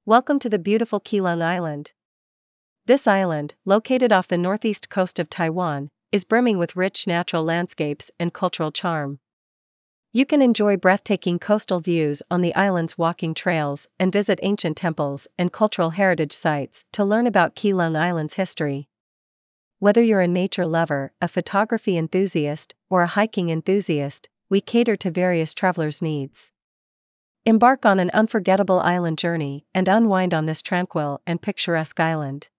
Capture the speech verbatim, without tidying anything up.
Welcome to the beautiful Keelung Island. This island, located off the northeast coast of Taiwan, is brimming with rich natural landscapes and cultural charm. You can enjoy breathtaking coastal views on the island's walking trails and visit ancient temples and cultural heritage sites to learn about Keelung Island's history. Whether you're a nature lover, a photography enthusiast, or a hiking enthusiast, we cater to various travelers' needs. Embark on an unforgettable island journey and unwind on this tranquil and picturesque island.